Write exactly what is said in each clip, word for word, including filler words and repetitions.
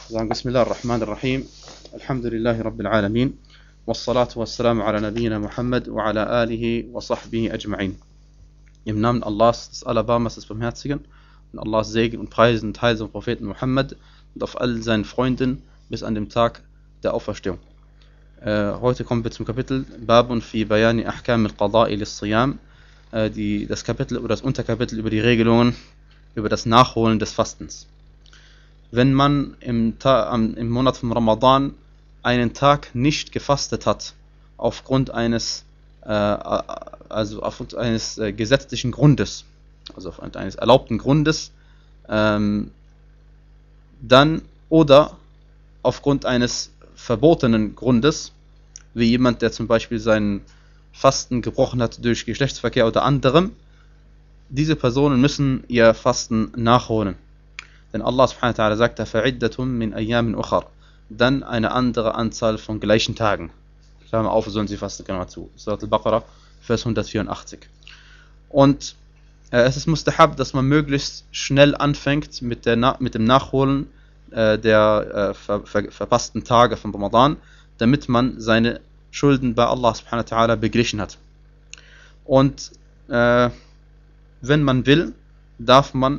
sagen Bismillah ar-Rahman ar-Rahim. Alhamdulillahi Rabbil Alamin. Wassalatu wassalamu ala Nabiyyina Muhammad wa ala alihi wa sahbihi ajma'in. Im Namen Allahs, des Alabamas, des Barmherzigen, und Allahs Segen und Preisen und Heil zum Propheten Muhammad und auf all seinen Freunden bis an den Tag der Auferstehung. Äh, heute kommen wir zum Kapitel Babun fi Bayani Ahkam al-Qada'i lis-Siyam, äh, die, das Kapitel oder das Unterkapitel über die Regelungen über das Nachholen des Fastens. Wenn man im, Ta am, im Monat von Ramadan einen Tag nicht gefastet hat, aufgrund eines, äh, also aufgrund eines äh, gesetzlichen Grundes, also aufgrund eines erlaubten Grundes, ähm, dann oder aufgrund eines verbotenen Grundes, wie jemand, der zum Beispiel seinen Fasten gebrochen hat durch Geschlechtsverkehr oder anderem, diese Personen müssen ihr Fasten nachholen. Denn Allah subhanahu wa ta'ala sagt, فَعِدَّةٌ مِنْ أَيَّامٍ أُخَرٍ, dann eine andere Anzahl von gleichen Tagen. Klammer auf, sollen sie fasten, Klammer zu. Surat al-Baqarah, Vers hundertvierundachtzig. Und äh, es ist mustahab, dass man möglichst schnell anfängt mit, der Na mit dem Nachholen äh, der äh, ver ver verpassten Tage von Ramadan, damit man seine Schulden bei Allah subhanahu wa ta'ala beglichen hat. Und äh, wenn man will, darf man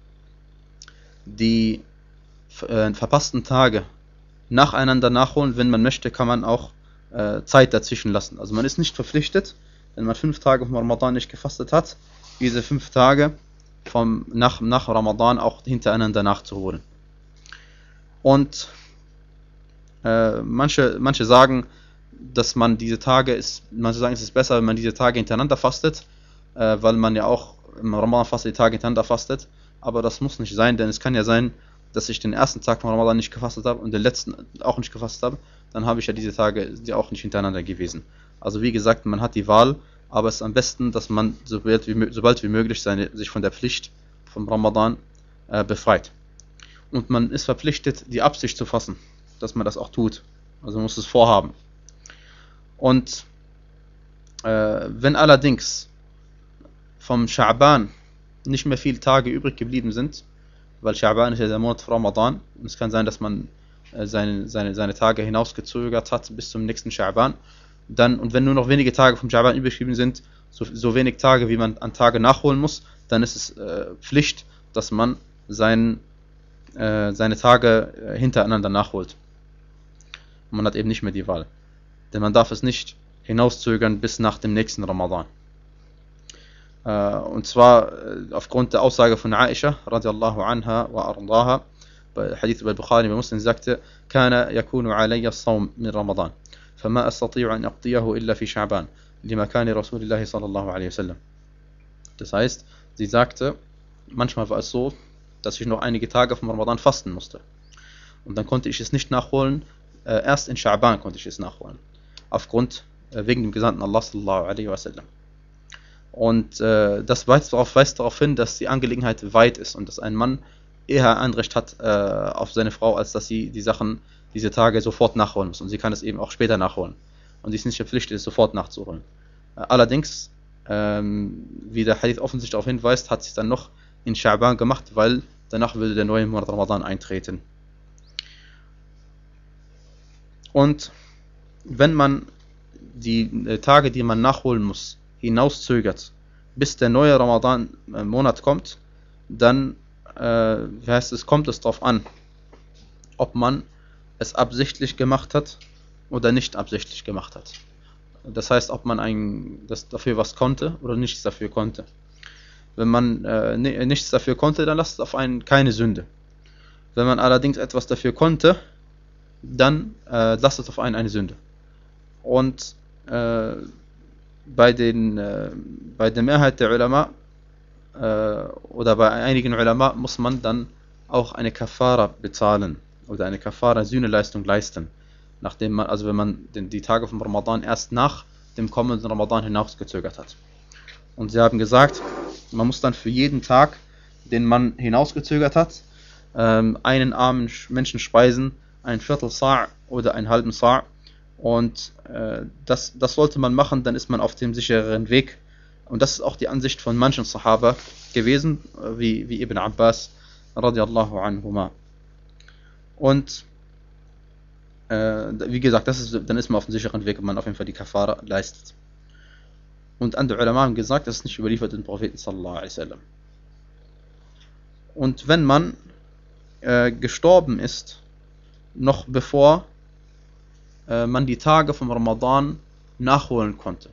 die äh, verpassten Tage nacheinander nachholen. Wenn man möchte, kann man auch äh, Zeit dazwischen lassen. Also man ist nicht verpflichtet, wenn man fünf Tage vom Ramadan nicht gefastet hat, diese fünf Tage vom, nach, nach Ramadan auch hintereinander nachzuholen. Und äh, manche, manche sagen, dass man diese Tage, ist, manche sagen, es ist besser, wenn man diese Tage hintereinander fastet, äh, weil man ja auch im Ramadan fast die Tage hintereinander fastet. Aber das muss nicht sein, denn es kann ja sein, dass ich den ersten Tag von Ramadan nicht gefastet habe und den letzten auch nicht gefastet habe. Dann habe ich ja diese Tage die auch nicht hintereinander gewesen. Also wie gesagt, man hat die Wahl, aber es ist am besten, dass man sobald wie, sobald wie möglich seine, sich von der Pflicht vom Ramadan äh, befreit. Und man ist verpflichtet, die Absicht zu fassen, dass man das auch tut. Also man muss es vorhaben. Und äh, wenn allerdings vom Scha'ban nicht mehr viele Tage übrig geblieben sind, weil Scha'ban ist ja der Monat von Ramadan, und es kann sein, dass man äh, seine, seine, seine Tage hinausgezögert hat bis zum nächsten Scha'ban, dann, und wenn nur noch wenige Tage vom Scha'ban übrig geblieben sind, so, so wenig Tage, wie man an Tage nachholen muss, dann ist es äh, Pflicht, dass man sein, äh, seine Tage äh, hintereinander nachholt. Und man hat eben nicht mehr die Wahl. Denn man darf es nicht hinauszögern bis nach dem nächsten Ramadan. Und zwar aufgrund der Aussage von Aisha radiallahu anha wa ardaha, bei Hadith bei Bukhari bei Muslim, sagte: "Kana yakunu alayya as-sawm min Ramadan, fama astati'u an aqdiyahu illa fi Sha'ban, lima kana Rasulullah sallallahu alayhi wasallam." Das heißt, sie sagte, manchmal war es so, dass ich noch einige Tage vom Ramadan fasten musste. Und dann konnte ich es nicht nachholen, erst in Sha'ban konnte ich es nachholen. Aufgrund, wegen dem Gesandten Allah sallallahu alayhi wasallam. Und äh, das weist darauf, weist darauf hin, dass die Angelegenheit weit ist und dass ein Mann eher Anrecht hat äh, auf seine Frau, als dass sie die Sachen, diese Tage sofort nachholen muss. Und sie kann es eben auch später nachholen. Und sie ist nicht verpflichtet, es sofort nachzuholen. Äh, allerdings, ähm, wie der Hadith offensichtlich darauf hinweist, hat sie es dann noch in Sha'ban gemacht, weil danach würde der neue Monat Ramadan eintreten. Und wenn man die äh, Tage, die man nachholen muss, hinauszögert, bis der neue Ramadan-Monat kommt, dann äh, wie heißt es, kommt es darauf an, ob man es absichtlich gemacht hat oder nicht absichtlich gemacht hat. Das heißt, ob man ein, das dafür was konnte oder nichts dafür konnte. Wenn man äh, nichts dafür konnte, dann lasst es auf einen keine Sünde. Wenn man allerdings etwas dafür konnte, dann äh, lasst es auf einen eine Sünde. Und äh, Bei, den, äh, bei der Mehrheit der Ulama äh, oder bei einigen Ulama muss man dann auch eine Kafara bezahlen oder eine Kafara Sühneleistung leisten, nachdem man, also wenn man den, die Tage vom Ramadan erst nach dem kommenden Ramadan hinausgezögert hat. Und sie haben gesagt, man muss dann für jeden Tag, den man hinausgezögert hat, ähm, einen armen Menschen speisen, ein Viertel Sa' oder einen halben Sa'. Und äh, das, das sollte man machen, dann ist man auf dem sichereren Weg. Und das ist auch die Ansicht von manchen Sahaba gewesen, wie, wie Ibn Abbas radiallahu anhuma. Und äh, wie gesagt, das ist, dann ist man auf dem sicheren Weg, wenn man auf jeden Fall die Kafara leistet. Und andere Ulama haben gesagt, das ist nicht überliefert den Propheten sallallahu alaihi wasallam. Und wenn man äh, gestorben ist, noch bevor äh, man die Tage vom Ramadan nachholen konnte,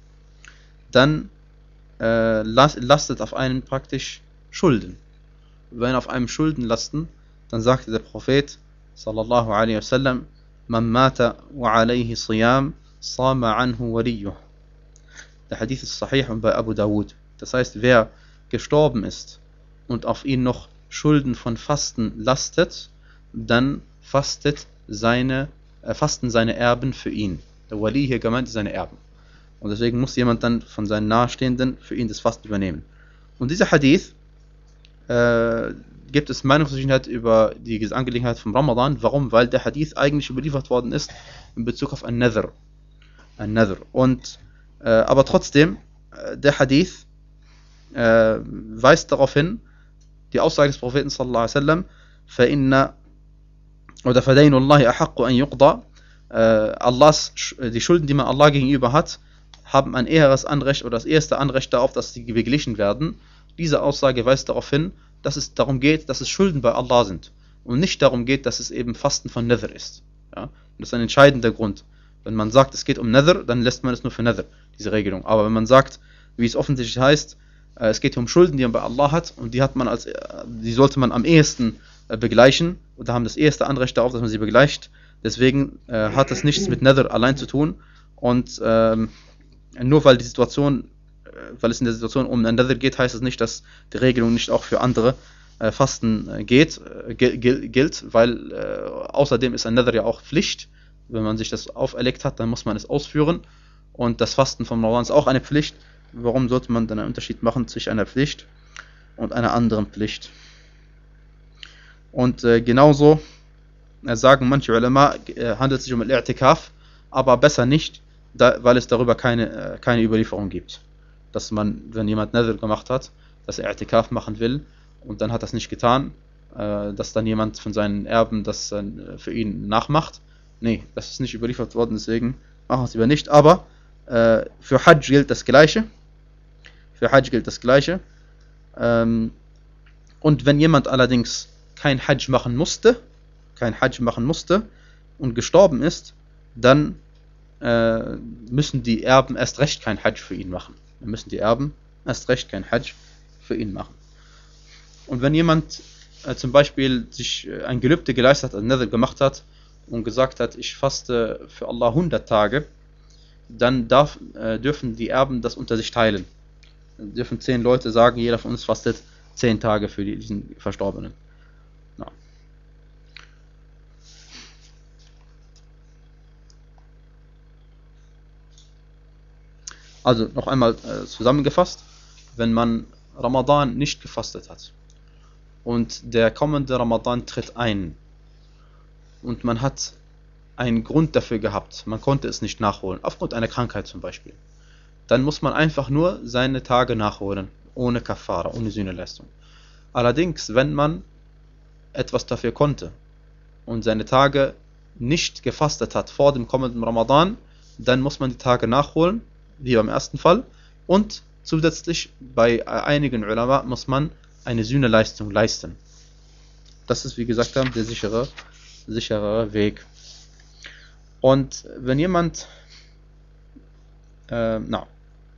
dann äh, lastet auf einen praktisch Schulden. Wenn auf einem Schulden lasten, dann sagte der Prophet sallallahu alaihi wasallam: Man mata wa alayhi siyam sama anhu waliyuh. Der Hadith ist sahih und bei Abu Dawud. Das heißt, wer gestorben ist und auf ihn noch Schulden von Fasten lastet, dann fastet seine, äh, fasten seine Erben für ihn. Der Wali hier gemeint ist seine Erben. Und deswegen muss jemand dann von seinen Nahestehenden für ihn das Fasten übernehmen. Und dieser Hadith äh, gibt es Meinungsverschiedenheit über die Angelegenheit vom Ramadan. Warum? Weil der Hadith eigentlich überliefert worden ist in Bezug auf ein Nadhr. Ein Nadhr. Und, äh, aber trotzdem, äh, der Hadith äh, weist darauf hin, die Aussage des Propheten sallallahu alaihi wasallam: فَإِنَّ oder فَدَيْنُ اللَّهِ أَحَقُّ أَنْ يُقْضَى. Allahs, die Schulden, die man Allah gegenüber hat, haben ein eheres Anrecht oder das erste Anrecht darauf, dass sie beglichen werden. Diese Aussage weist darauf hin, dass es darum geht, dass es Schulden bei Allah sind und nicht darum geht, dass es eben Fasten von Nadhr ist. Ja? Das ist ein entscheidender Grund. Wenn man sagt, es geht um Nadhr, dann lässt man es nur für Nadhr, diese Regelung. Aber wenn man sagt, wie es offensichtlich heißt, es geht um Schulden, die man bei Allah hat und die hat man als, die sollte man am ehesten begleichen und da haben das erste Anrecht darauf, dass man sie begleicht. Deswegen äh, hat das nichts mit Nadhr allein zu tun und ähm, nur weil die Situation, äh, weil es in der Situation um ein Nadhr geht, heißt es nicht, dass die Regelung nicht auch für andere äh, Fasten äh, geht, äh, gil- gilt, weil äh, außerdem ist ein Nadhr ja auch Pflicht. Wenn man sich das auferlegt hat, dann muss man es ausführen und das Fasten vom Ramadan ist auch eine Pflicht. Warum sollte man dann einen Unterschied machen zwischen einer Pflicht und einer anderen Pflicht? Und äh, genauso sagen manche Ulama, äh, handelt es sich um Al-I'tikaf, aber besser nicht, da, weil es darüber keine, äh, keine Überlieferung gibt. Dass man, wenn jemand Nadhr gemacht hat, dass er I'tikaf machen will und dann hat das nicht getan, äh, dass dann jemand von seinen Erben das äh, für ihn nachmacht. Nee, das ist nicht überliefert worden, deswegen machen wir es lieber nicht. Aber äh, für Hajj gilt das Gleiche. Für Hajj gilt das Gleiche. Ähm, und wenn jemand allerdings kein Hajj machen musste, kein Hajj machen musste und gestorben ist, dann äh, müssen die Erben erst recht kein Hajj für ihn machen. Dann müssen die Erben erst recht kein Hajj für ihn machen. Und wenn jemand äh, zum Beispiel sich äh, ein Gelübde geleistet hat, ein Nadhr gemacht hat und gesagt hat, ich faste für Allah hundert Tage, dann darf, äh, dürfen die Erben das unter sich teilen. Dann dürfen zehn Leute sagen, jeder von uns fastet zehn Tage für die, diesen Verstorbenen. Ja. Also noch einmal äh, zusammengefasst, wenn man Ramadan nicht gefastet hat und der kommende Ramadan tritt ein und man hat einen Grund dafür gehabt, man konnte es nicht nachholen, aufgrund einer Krankheit zum Beispiel, dann muss man einfach nur seine Tage nachholen, ohne Kafara, ohne Sühneleistung. Allerdings, wenn man etwas dafür konnte und seine Tage nicht gefastet hat vor dem kommenden Ramadan, dann muss man die Tage nachholen, wie beim ersten Fall, und zusätzlich bei einigen Ulama muss man eine Sühneleistung leisten. Das ist, wie gesagt haben, der sichere, sichere Weg. Und wenn jemand äh, na,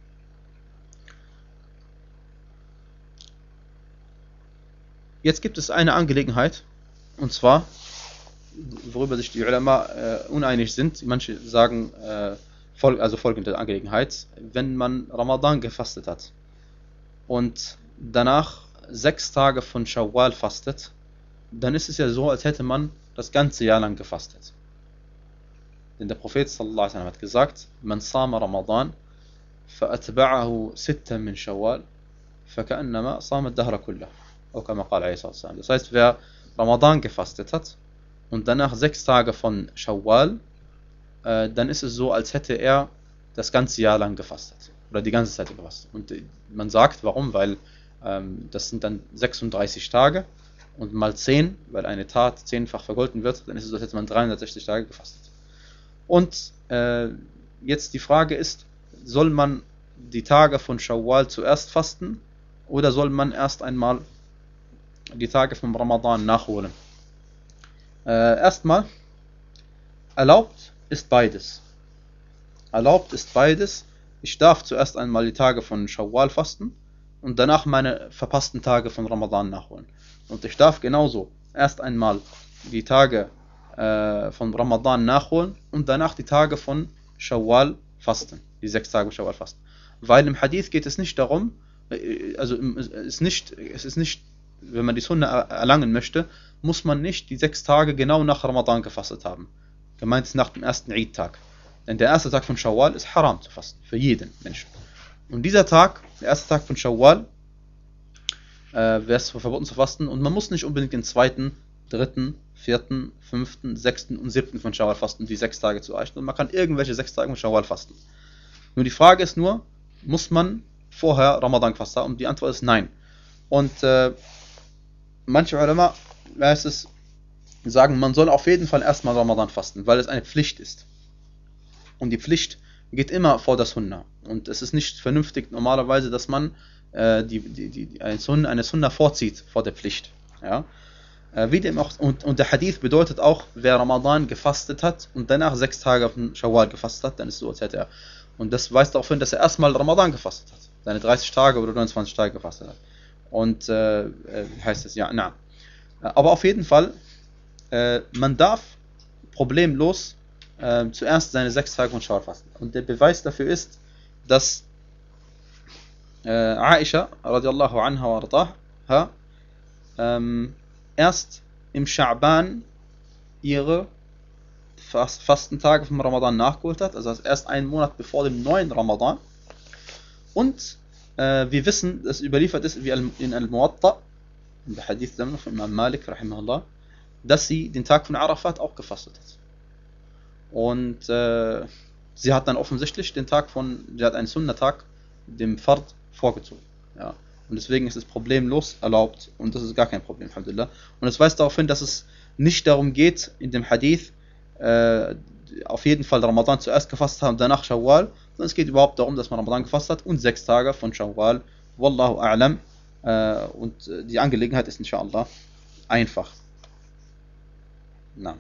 jetzt gibt es eine Angelegenheit, und zwar, worüber sich die Ulama äh, uneinig sind. Manche sagen, äh, fol- also folgende Angelegenheit: Wenn man Ramadan gefastet hat und danach sechs Tage von Shawwal fastet, dann ist es ja so, als hätte man das ganze Jahr lang gefastet. Denn der Prophet sallallahu alaihi wasallam hat gesagt: Man sama Ramadan, fa'atba'ahu sitta min Shawwal, faka'annama sama ad-dahra kullah. Das heißt, wer Ramadan gefastet hat und danach sechs Tage von Shawwal, äh, dann ist es so, als hätte er das ganze Jahr lang gefastet. Oder die ganze Zeit gefastet. Und äh, man sagt, warum? Weil ähm, das sind dann sechsunddreißig Tage und mal zehn, weil eine Tat zehnfach vergolten wird, dann ist es so, als hätte man dreihundertsechzig Tage gefastet. Und äh, jetzt die Frage ist, soll man die Tage von Schawwal zuerst fasten oder soll man erst einmal die Tage vom Ramadan nachholen? Äh, erstmal, erlaubt ist beides. Erlaubt ist beides. Ich darf zuerst einmal die Tage von Schawwal fasten und danach meine verpassten Tage von Ramadan nachholen. Und ich darf genauso erst einmal die Tage äh, von Ramadan nachholen und danach die Tage von Schawwal fasten. Die sechs Tage von Schawwal fasten. Weil im Hadith geht es nicht darum, also es ist nicht, es ist nicht, wenn man die Sunna erlangen möchte, muss man nicht die sechs Tage genau nach Ramadan gefastet haben. Gemeint ist nach dem ersten Eid-Tag. Denn der erste Tag von Schawwal ist haram zu fasten, für jeden Menschen. Und dieser Tag, der erste Tag von Schawwal, äh, wäre es verboten zu fasten. Und man muss nicht unbedingt den zweiten, dritten, vierten, fünften, sechsten und siebten von Schawwal fasten, um die sechs Tage zu erreichen. Und man kann irgendwelche sechs Tage von Schawwal fasten. Nur die Frage ist nur, muss man vorher Ramadan gefasst haben? Und die Antwort ist nein. Und äh, manche Ulama, heißt es, sagen, man soll auf jeden Fall erstmal Ramadan fasten, weil es eine Pflicht ist. Und die Pflicht geht immer vor der Sunna. Und es ist nicht vernünftig normalerweise, dass man äh, die, die, die, eine, Sunna, eine Sunna vorzieht vor der Pflicht. Ja? Äh, wie dem auch, und, und der Hadith bedeutet auch, wer Ramadan gefastet hat und danach sechs Tage auf den Schawwal gefastet hat, dann ist es so, als hätte er. Und das weist darauf hin, dass er erstmal Ramadan gefastet hat. Seine dreißig Tage oder neunundzwanzig Tage gefastet hat. Und äh, heißt es, ja, na. Aber auf jeden Fall, äh, man darf problemlos äh, zuerst seine sechs Tage von Schawwal fasten. Und der Beweis dafür ist, dass äh, Aisha, radiallahu anha wa ardaha, ähm, erst im Scha'ban ihre Fast Fastentage vom Ramadan nachgeholt hat, also erst einen Monat bevor dem neuen Ramadan. Und äh, wir wissen, dass überliefert ist, wie in Al-Muwatta, in der Hadith von Imam Malik, rahimahullah, dass sie den Tag von Arafat auch gefastet hat. Und äh, sie hat dann offensichtlich den Tag von, sie hat einen Sunnah-Tag, dem Fard, vorgezogen. Ja. Und deswegen ist es problemlos erlaubt und das ist gar kein Problem, alhamdulillah. Und es weist darauf hin, dass es nicht darum geht, in dem Hadith, äh, auf jeden Fall Ramadan zuerst gefasst haben, danach Schawwal, sondern es geht überhaupt darum, dass man Ramadan gefasst hat und sechs Tage von Schawwal. Wallahu a'lam. Äh, und die Angelegenheit ist inshallah einfach. Na.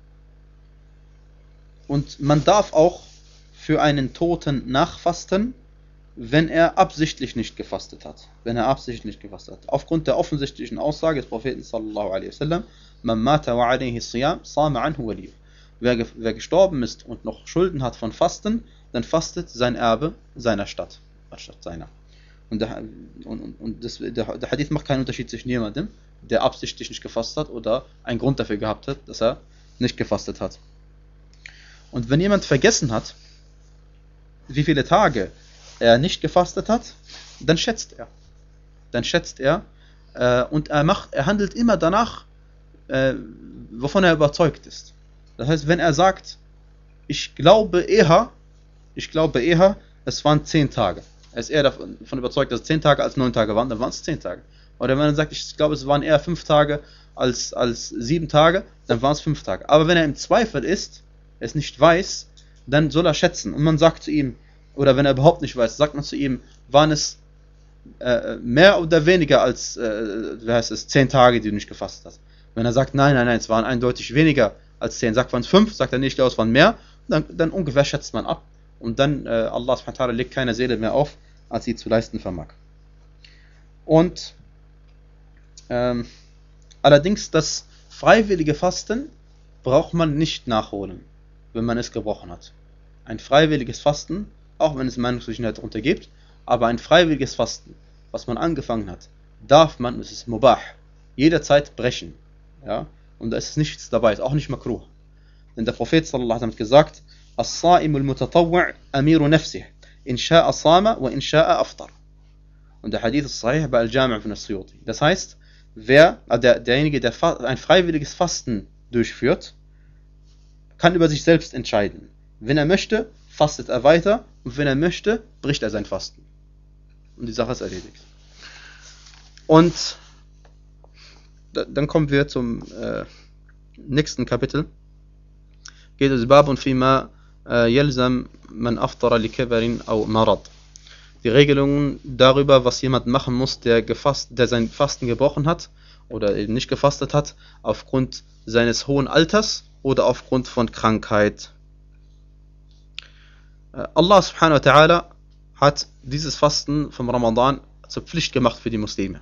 Und man darf auch für einen Toten nachfasten, wenn er absichtlich nicht gefastet hat. Wenn er absichtlich nicht gefastet hat. Aufgrund der offensichtlichen Aussage des Propheten sallallahu alaihi wasallam, man mata wa alaihi siyam, sama anhu waliy. Wer, ge wer gestorben ist und noch Schulden hat von Fasten, dann fastet sein Erbe seiner Stadt, anstatt seiner. Und, der, und, und das, der, der Hadith macht keinen Unterschied zwischen jemandem, der absichtlich nicht gefastet hat oder einen Grund dafür gehabt hat, dass er nicht gefastet hat. Und wenn jemand vergessen hat, wie viele Tage er nicht gefastet hat, dann schätzt er. Dann schätzt er äh, und er, macht, er handelt immer danach, äh, wovon er überzeugt ist. Das heißt, wenn er sagt, ich glaube eher, ich glaube eher, es waren zehn Tage. Er ist eher davon überzeugt, dass es zehn Tage als neun Tage waren, dann waren es zehn Tage. Oder wenn er sagt, ich glaube, es waren eher fünf Tage als, als sieben Tage, dann waren es fünf Tage. Aber wenn er im Zweifel ist, es nicht weiß, dann soll er schätzen. Und man sagt zu ihm, oder wenn er überhaupt nicht weiß, sagt man zu ihm, waren es äh, mehr oder weniger als, äh, wie heißt es, zehn Tage, die du nicht gefasst hast. Wenn er sagt, nein, nein, nein, es waren eindeutig weniger als zehn, sagt man es fünf, sagt er nicht, ich glaube, es waren mehr, dann, dann ungefähr schätzt man ab. Und dann, äh, Allah subhanahu wa ta'ala legt keine Seele mehr auf, als sie zu leisten vermag. Und ähm, allerdings das freiwillige Fasten braucht man nicht nachholen, wenn man es gebrochen hat. Ein freiwilliges Fasten, auch wenn es Meinungsverschiedenheit darunter gibt, aber ein freiwilliges Fasten, was man angefangen hat, darf man, es ist mubah, jederzeit brechen. Ja? Und da ist nichts dabei, ist auch nicht makruh. Denn der Prophet sallallahu alaihi wasallam hat gesagt, As-Sa'imul Mutatawwi' Amiru Nafsih, in sha'a sama wa in sha'a aftar. Und der Hadith ist sahih bei Al-Jami' von As-Suyuti. Das heißt, wer, der, derjenige, der ein freiwilliges Fasten durchführt, kann über sich selbst entscheiden. Wenn er möchte, fastet er weiter und wenn er möchte, bricht er sein Fasten. Und die Sache ist erledigt. Und dann kommen wir zum äh, nächsten Kapitel. Geht es Babun fima yalzam man aftara li kibarin aw marad. Die Regelungen darüber, was jemand machen muss, der gefasst, der sein Fasten gebrochen hat oder eben nicht gefastet hat, aufgrund seines hohen Alters oder aufgrund von Krankheit. Allah subhanahu wa ta'ala hat dieses Fasten vom Ramadan zur Pflicht gemacht für die Muslime.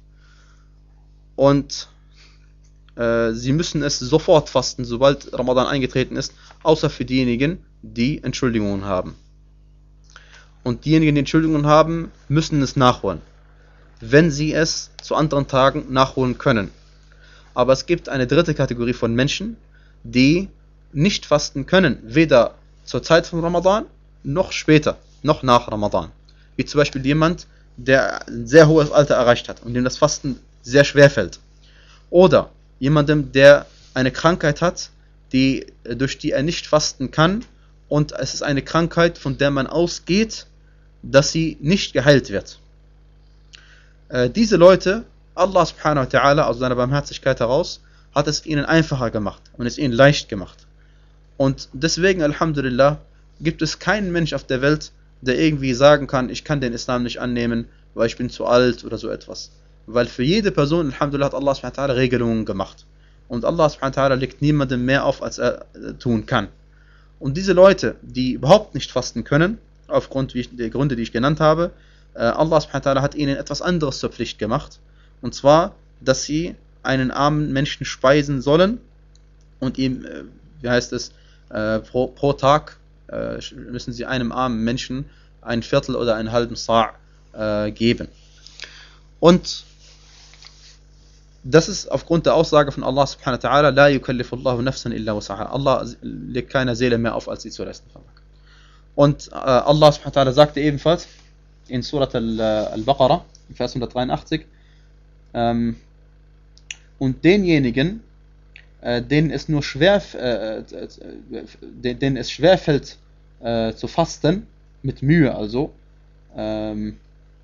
Und äh, sie müssen es sofort fasten, sobald Ramadan eingetreten ist, außer für diejenigen, die Entschuldigungen haben. Und diejenigen, die Entschuldigungen haben, müssen es nachholen, wenn sie es zu anderen Tagen nachholen können. Aber es gibt eine dritte Kategorie von Menschen, die nicht fasten können, weder zur Zeit von Ramadan, noch später, noch nach Ramadan. Wie zum Beispiel jemand, der ein sehr hohes Alter erreicht hat und dem das Fasten sehr schwer fällt. Oder jemandem, der eine Krankheit hat, die, durch die er nicht fasten kann, und es ist eine Krankheit, von der man ausgeht, dass sie nicht geheilt wird. Äh, diese Leute, Allah subhanahu wa ta'ala aus seiner Barmherzigkeit heraus, hat es ihnen einfacher gemacht und es ihnen leicht gemacht. Und deswegen, Alhamdulillah, gibt es keinen Mensch auf der Welt, der irgendwie sagen kann, ich kann den Islam nicht annehmen, weil ich bin zu alt oder so etwas. Weil für jede Person, Alhamdulillah, hat Allah subhanahu wa ta'ala Regelungen gemacht. Und Allah subhanahu wa ta'ala legt niemandem mehr auf, als er äh, tun kann. Und diese Leute, die überhaupt nicht fasten können, aufgrund der Gründe, die ich genannt habe, äh, Allah subhanahu wa ta'ala hat ihnen etwas anderes zur Pflicht gemacht. Und zwar, dass sie einen armen Menschen speisen sollen und ihm, äh, wie heißt es, äh, pro, pro Tag äh, müssen sie einem armen Menschen ein Viertel oder einen halben Sa' äh, geben. Und das ist aufgrund der Aussage von Allah subhanahu wa ta'ala, la yukallifullahu nafsan illa wasaha. Allah legt keiner Seele mehr auf, als sie zu leisten vermag. Und äh, Allah subhanahu wa ta'ala sagte ebenfalls in Surat al-Baqarah, Vers hundertdreiundachtzig, ähm, und denjenigen, äh, denen es nur schwer, äh, äh, denen es schwer fällt äh, zu fasten, mit Mühe also, ähm,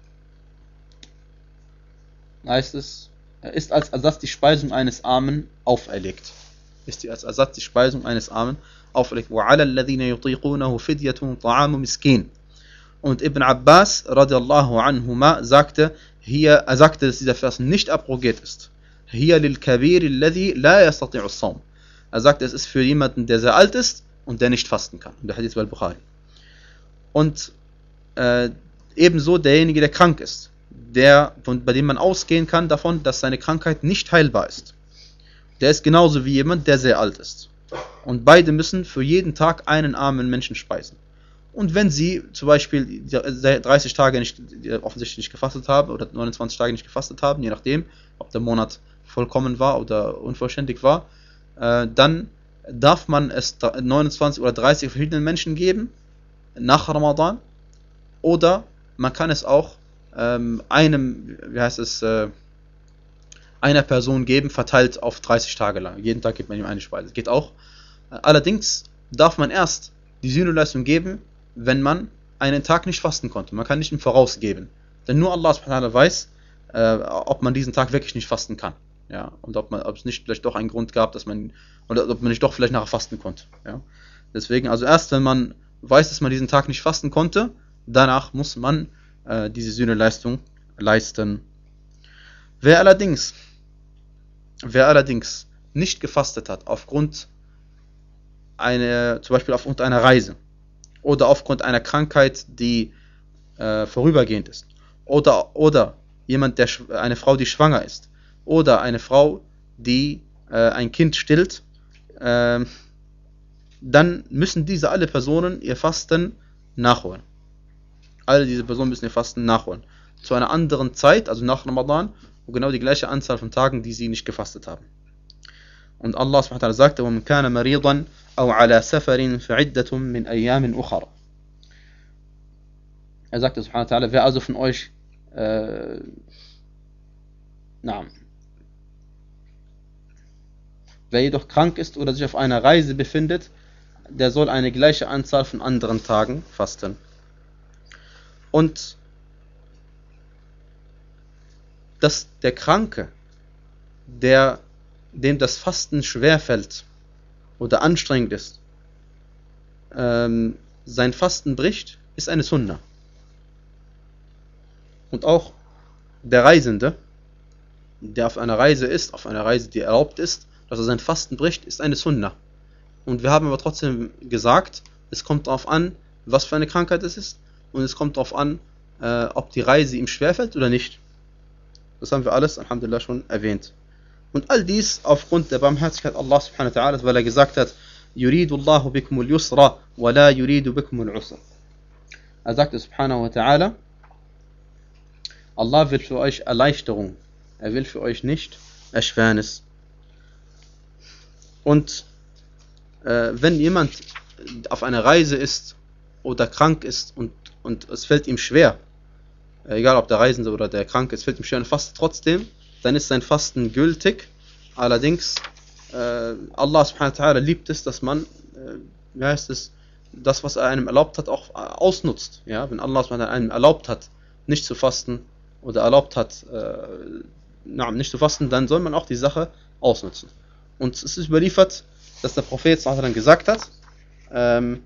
heißt es, ist als Ersatz die Speisung eines Armen auferlegt. Ist die als Ersatz die Speisung eines Armen auferlegt. وَعَلَى الَّذِينَ يُطِيقُونَهُ فِدْيَةٌ طَعَامُ مِسْكِينٍ. Und Ibn Abbas radiallahu anhuma sagte, hier, er sagte, dass dieser Vers nicht abrogiert ist. هِيَ لِلْكَبِيرِ الَّذِي لَا يَسْتَطِعُ الصَّوْمِ. Er sagte, es ist für jemanden, der sehr alt ist und der nicht fasten kann. Der Hadith bei Bukhari. Und äh, ebenso derjenige, der krank ist, der, von, bei dem man ausgehen kann davon, dass seine Krankheit nicht heilbar ist. Der ist genauso wie jemand, der sehr alt ist. Und beide müssen für jeden Tag einen armen Menschen speisen. Und wenn sie zum Beispiel dreißig Tage nicht, offensichtlich nicht gefastet haben oder neunundzwanzig Tage nicht gefastet haben, je nachdem, ob der Monat vollkommen war oder unvollständig war, äh, dann darf man es neunundzwanzig oder dreißig verschiedenen Menschen geben nach Ramadan, oder man kann es auch ähm, einem, wie heißt es, äh, einer Person geben, verteilt auf dreißig Tage lang. Jeden Tag gibt man ihm eine Speise. Geht auch. Allerdings darf man erst die Sühneleistung geben, wenn man einen Tag nicht fasten konnte. Man kann nicht im Voraus geben. Denn nur Allah subhanahu wa ta'ala weiß, äh, ob man diesen Tag wirklich nicht fasten kann. Ja, und ob, man, ob es nicht vielleicht doch einen Grund gab, dass man, oder ob man nicht doch vielleicht nachher fasten konnte. Ja. Deswegen, also erst wenn man weiß, dass man diesen Tag nicht fasten konnte, danach muss man äh, diese Sühneleistung leisten. Wer allerdings, wer allerdings nicht gefastet hat, aufgrund eine, zum Beispiel aufgrund einer Reise oder aufgrund einer Krankheit, die äh, vorübergehend ist, oder, oder jemand, der, eine Frau, die schwanger ist, oder eine Frau, die äh, ein Kind stillt, äh, dann müssen diese alle Personen ihr Fasten nachholen. Alle diese Personen müssen ihr Fasten nachholen. Zu einer anderen Zeit, also nach Ramadan, wo genau die gleiche Anzahl von Tagen, die sie nicht gefastet haben. Und Allah subhanahu wa ta'ala sagte, وَمَنْ كَانَ مَرِيضًا أَوْ عَلَى سَفَرٍ فَعِدَّةٌ مِنْ أَيَّامٍ أُخَرَ. Er sagte subhanahu wa ta'ala, wer also von euch äh, na, wer jedoch krank ist oder sich auf einer Reise befindet, der soll eine gleiche Anzahl von anderen Tagen fasten. Und dass der Kranke der, dem das Fasten schwerfällt oder anstrengend ist, ähm, sein Fasten bricht, ist eine Sunna. Und auch der Reisende, der auf einer Reise ist, auf einer Reise, die erlaubt ist, dass er sein Fasten bricht, ist eine Sunna. Und wir haben aber trotzdem gesagt, es kommt darauf an, was für eine Krankheit es ist, und es kommt darauf an, äh, ob die Reise ihm schwerfällt oder nicht. Das haben wir alles, Alhamdulillah, schon erwähnt. Und all dies aufgrund der Barmherzigkeit Allah subhanahu wa ta'ala, weil er gesagt hat, Yuridu Allahu bikumul yusra, wa la yuridu bikumul usra. Er sagte subhanahu wa ta'ala, Allah will für euch Erleichterung, er will für euch nicht Erschwernis. Und äh, wenn jemand auf einer Reise ist oder krank ist und, und es fällt ihm schwer, äh, egal ob der Reisende oder der Kranke, es fällt ihm schwer und fastet trotzdem, dann ist sein Fasten gültig. Allerdings, äh, Allah subhanahu wa ta'ala liebt es, dass man, äh, wie heißt es, das, was er einem erlaubt hat, auch äh, ausnutzt. Ja? Wenn Allah subhanahu wa ta'ala einem erlaubt hat, nicht zu fasten oder erlaubt hat, äh, na, nicht zu fasten, dann soll man auch die Sache ausnutzen. Und es ist überliefert, dass der Prophet sallallahu alaihi wasallam gesagt hat, ähm,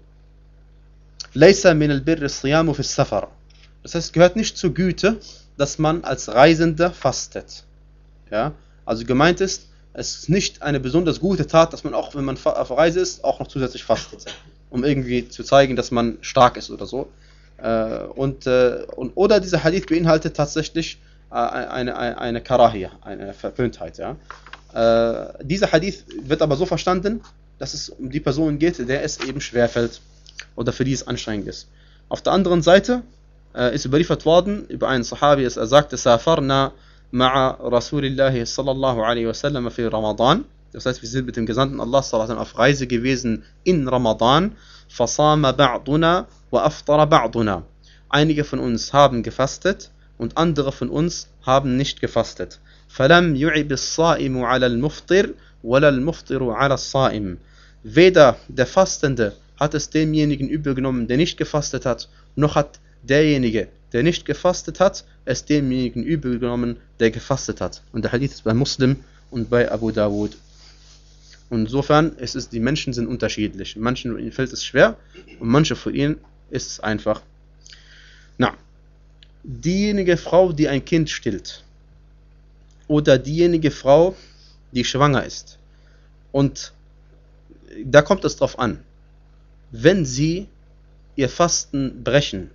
Laysa min al-birri as-siyamu fi as-safar. Das heißt, es gehört nicht zur Güte, dass man als Reisender fastet. Ja? Also gemeint ist, es ist nicht eine besonders gute Tat, dass man auch, wenn man auf Reise ist, auch noch zusätzlich fastet, um irgendwie zu zeigen, dass man stark ist oder so. Äh, und, äh, und, oder dieser Hadith beinhaltet tatsächlich äh, eine, eine, eine Karahia, eine Verpöntheit. Ja? Äh, dieser Hadith wird aber so verstanden, dass es um die Person geht, der es eben schwerfällt oder für die es anstrengend ist. Auf der anderen Seite äh, ist überliefert worden über einen Sahabi, dass er sagte, Safarna ma'a Rasulillahi sallallahu alaihi wasallam fi Ramadan. Das heißt, wir sind mit dem Gesandten Allah sallallahu alaihi wasallam auf Reise gewesen in Ramadan. Fasama ba'duna wa aftara ba'duna. Einige von uns haben gefastet und andere von uns haben nicht gefastet. Falam yu'ib as-sa'imu 'ala al-muftir wala al-muftiru 'ala as-sa'im. Weder der Fastende hat es demjenigen übel genommen, der nicht gefastet hat, noch hat derjenige, der nicht gefastet hat, es demjenigen übel genommen, der gefastet hat. Und der Hadith ist bei Muslim und bei Abu Dawud. Und insofern ist es, die Menschen sind unterschiedlich. Manchen von ihnen fällt es schwer und manche von ihnen ist es einfach. Na, diejenige Frau, die ein Kind stillt, oder diejenige Frau, die schwanger ist, und da kommt es drauf an, wenn sie ihr Fasten brechen,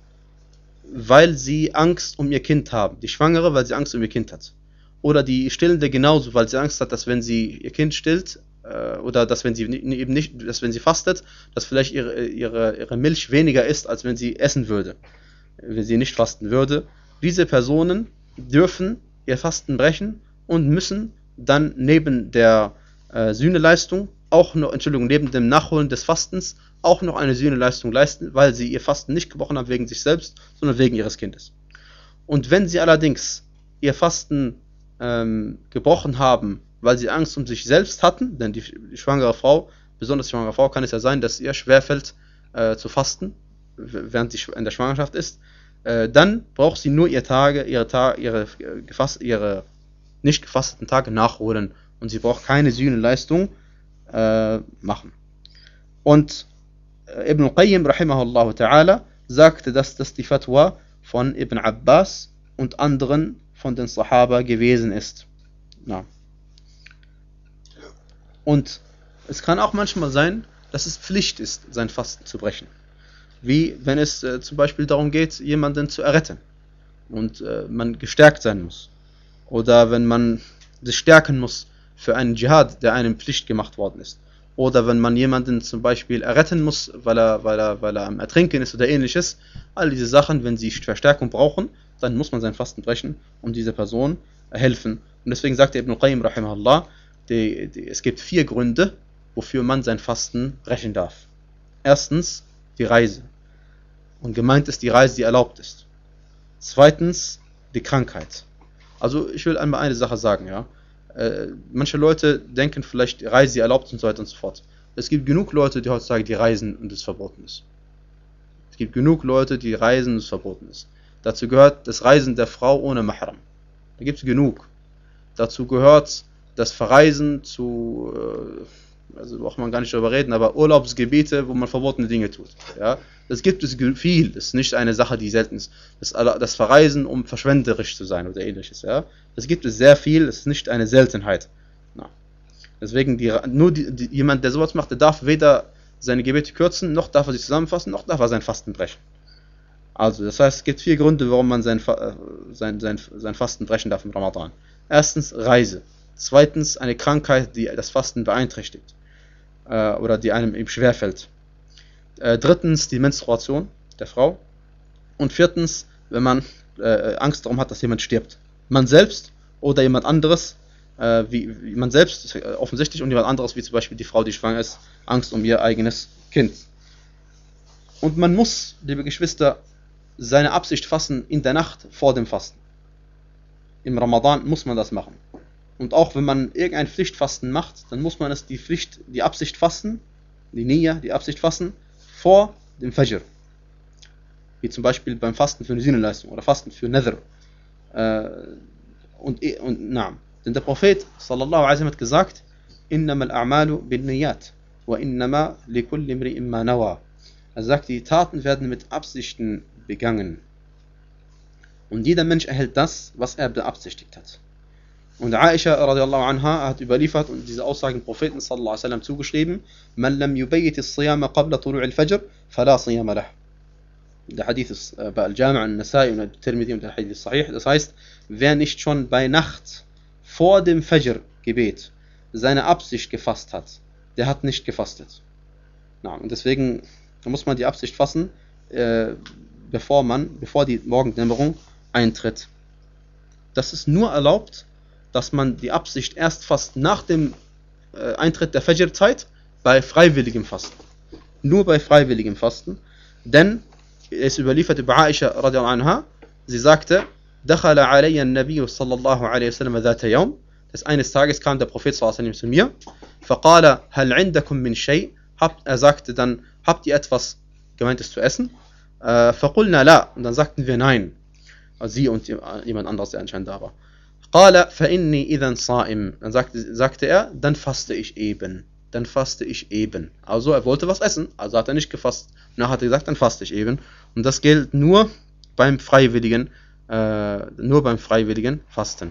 weil sie Angst um ihr Kind haben, die Schwangere, weil sie Angst um ihr Kind hat, oder die Stillende genauso, weil sie Angst hat, dass wenn sie ihr Kind stillt, äh, oder dass wenn sie eben nicht, dass wenn sie fastet, dass vielleicht ihre, ihre, ihre Milch weniger ist, als wenn sie essen würde, wenn sie nicht fasten würde. Diese Personen dürfen ihr Fasten brechen und müssen dann neben der äh, Sühneleistung auch noch, Entschuldigung, neben dem Nachholen des Fastens auch noch eine Sühneleistung leisten, weil sie ihr Fasten nicht gebrochen haben wegen sich selbst, sondern wegen ihres Kindes. Und wenn sie allerdings ihr Fasten ähm, gebrochen haben, weil sie Angst um sich selbst hatten, denn die, die schwangere Frau, besonders die schwangere Frau, kann es ja sein, dass ihr schwerfällt äh, zu fasten, während sie in der Schwangerschaft ist, äh, dann braucht sie nur ihre Tage, ihre, Ta ihre, gefast ihre nicht gefasteten Tage nachholen und sie braucht keine Sühneleistung äh, machen. Und äh, Ibn Qayyim rahimahullah ta'ala sagte, dass das die Fatwa von Ibn Abbas und anderen von den Sahaba gewesen ist. Na. Und es kann auch manchmal sein, dass es Pflicht ist, sein Fasten zu brechen. Wie wenn es äh, zum Beispiel darum geht, jemanden zu erretten und äh, man gestärkt sein muss. Oder wenn man sich stärken muss für einen Dschihad, der einem Pflicht gemacht worden ist. Oder wenn man jemanden zum Beispiel erretten muss, weil er, weil er, weil er am Ertrinken ist oder ähnliches. All diese Sachen, wenn sie Verstärkung brauchen, dann muss man sein Fasten brechen und dieser Person helfen. Und deswegen sagt Ibn Qayyim rahimahullah, die, die, es gibt vier Gründe, wofür man sein Fasten brechen darf. Erstens die Reise. Und gemeint ist die Reise, die erlaubt ist. Zweitens die Krankheit. Also ich will einmal eine Sache sagen, ja. Äh, manche Leute denken vielleicht, die Reise, die erlaubt ist und so weiter und so fort. Es gibt genug Leute, die heutzutage die reisen und es verboten ist. Es gibt genug Leute, die reisen und es verboten ist. Dazu gehört das Reisen der Frau ohne Mahram. Da gibt es genug. dazu gehört das Verreisen zu, äh, also braucht man gar nicht darüber reden, aber Urlaubsgebiete, wo man verbotene Dinge tut. Ja? Das gibt es viel, das ist nicht eine Sache, die selten ist. Das, das Verreisen, um verschwenderisch zu sein oder ähnliches. Ja? Das gibt es sehr viel, das ist nicht eine Seltenheit. Na. Deswegen, die, nur die, die, jemand, der sowas macht, der darf weder seine Gebete kürzen, noch darf er sie zusammenfassen, noch darf er sein Fasten brechen. Also, das heißt, es gibt vier Gründe, warum man sein, sein, sein, sein Fasten brechen darf im Ramadan. Erstens, Reise. Zweitens, eine Krankheit, die das Fasten beeinträchtigt. Äh, oder die einem eben schwerfällt. Äh, drittens, die Menstruation der Frau. Und viertens, wenn man äh, Angst darum hat, dass jemand stirbt. Man selbst oder jemand anderes, äh, wie, wie man selbst offensichtlich und jemand anderes, wie zum Beispiel die Frau, die schwanger ist, Angst um ihr eigenes Kind. Und man muss, liebe Geschwister, seine Absicht fassen in der Nacht vor dem Fasten. Im Ramadan muss man das machen. Und auch wenn man irgendein Pflichtfasten macht, dann muss man es die Pflicht, die Absicht fassen, die Niyya, die Absicht fassen, vor dem Fajr. Wie zum Beispiel beim Fasten für eine Sühneleistung oder Fasten für Nadhr. Äh, und, und, na. Denn der Prophet, sallallahu alaihi wasallam, hat gesagt, Innama al-a'malu bin Niyyat, wa innama likulli imri'in ma nawa. Er sagt, die Taten werden mit Absichten begangen. Und jeder Mensch erhält das, was er beabsichtigt hat. Und Aisha radiallahu anha hat überliefert und diese Aussagen Propheten sallallahu alaihi wasallam zugeschrieben: Man lam yubayyit as-siyama qabla tulu' al-fajr, fala siyama lah. Der Hadith ist bei Al-Jami' an-Nasa'i und Al-Tirmidhi und der Hadith ist sahih. Das heißt, wer nicht schon bei Nacht vor dem Fajr-Gebet seine Absicht gefasst hat, der hat nicht gefastet. Na, und deswegen muss man die Absicht fassen, äh, bevor man, bevor die Morgendämmerung eintritt. Das ist nur erlaubt, dass man die Absicht erst fasst nach dem äh, Eintritt der Fajr-Zeit bei freiwilligem Fasten. Nur bei freiwilligem Fasten. Denn es überliefert über Aisha radiallahu anha, sie sagte, Dakhala alayya an-Nabiy sallallahu alayhi wa sallam dhata yawm. Des eines Tages kam der Prophet sallallahu alayhi wa sallam zu mir. Faqala hal 'indakum min shay? Er sagte dann, habt ihr etwas Gemeintes zu essen? Äh, Faqulna la. Und dann sagten wir nein. Also sie und jemand anderes, der anscheinend da war. Qala fa inni idhan sa'im. Dann sagte, sagte er, dann faste ich eben. Dann faste ich eben. Also er wollte was essen, also hat er nicht gefasst. Und dann hat er gesagt, dann faste ich eben. Und das gilt nur beim freiwilligen, äh, nur beim freiwilligen Fasten.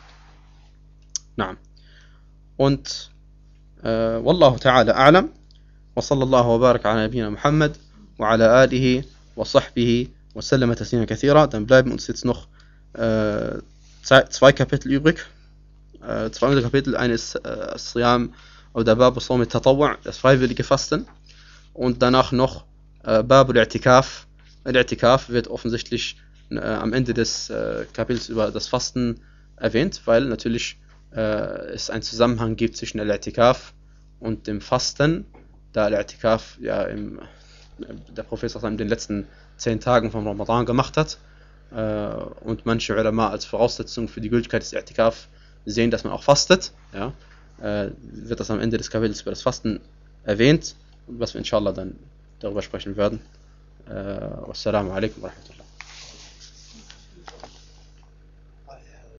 Na. Und äh, Wallahu ta'ala a'lam. Wa sallallahu wa baraka ala nabiyina Muhammad wa ala alihi wa sahbihi wa sallama taslima kathira. Dann bleiben uns jetzt noch äh, zwei Kapitel übrig. Äh, zwei andere Kapitel. Eines äh, Siyam oder Bab al-Sawm al-Tatawwu', das freiwillige Fasten. Und danach noch äh, Bab al-I'tikaf. Al-I'tikaf wird offensichtlich äh, am Ende des äh, Kapitels über das Fasten erwähnt, weil natürlich äh, es einen Zusammenhang gibt zwischen Al-I'tikaf und dem Fasten, da Al-I'tikaf ja im, der Prophet in den letzten zehn Tagen vom Ramadan gemacht hat äh, und manche Ulama als Voraussetzung für die Gültigkeit des I'tikaf sehen, dass man auch fastet, ja, äh, wird das am Ende des Kapitels über das Fasten erwähnt, was wir inshallah dann darüber sprechen werden. Äh, wassalamu alaikum wa rahmatullah.